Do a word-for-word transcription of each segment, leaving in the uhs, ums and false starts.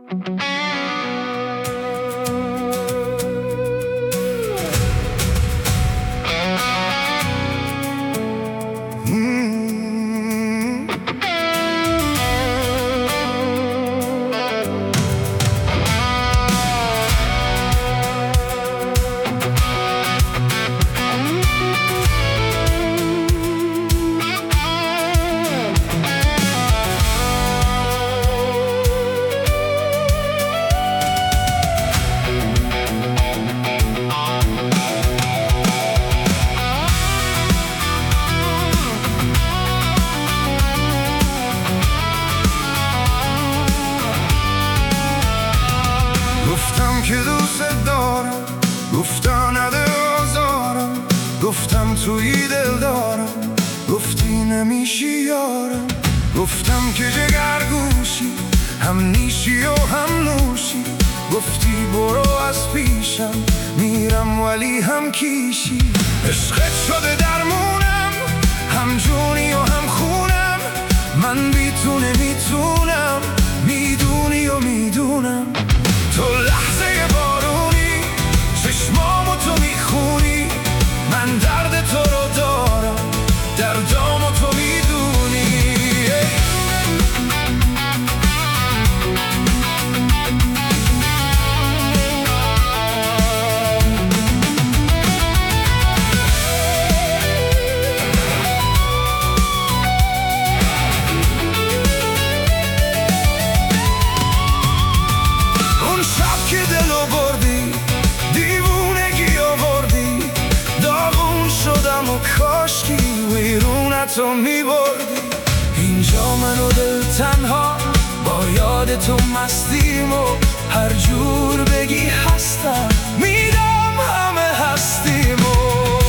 گفتم که دوست دارم، گفتا نده آزارم، گفتم توی دل دارم، گفتی نمیشی یارم. گفتم که جگرگوشی، هم نیشی و هم نوشی، گفتی برو از پیشم، میرم ولی هم کیشی. عشقت شده درمونم، هم جونی و هم خونم، من بی تو نمیتونم، میدونی و میدونم. تو لحظه بارونی، چشمامو تو میخونی، من درد تو رو دارم، دردامو تو میدونی. کاشکی ویرونتو میبردی، اینجا من و دل تنها با یاد تو مستیم و هر جور بگی هستم، میدم همه هستیم. و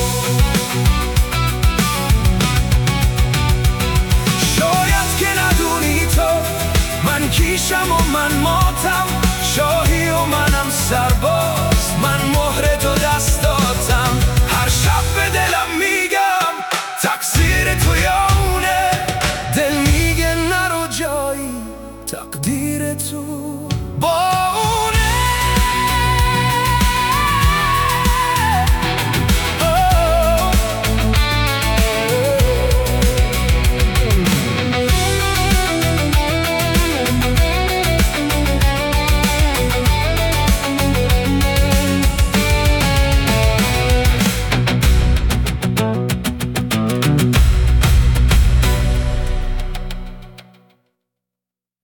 شاید که ندونی تو من کیشم و من ماتم، شاهی و منم سرباز، من مهر تو دستاتم. هر شب به دلم میگم تقصیر تو یا اونه، دل میگه نرو جایی، تقدیر تو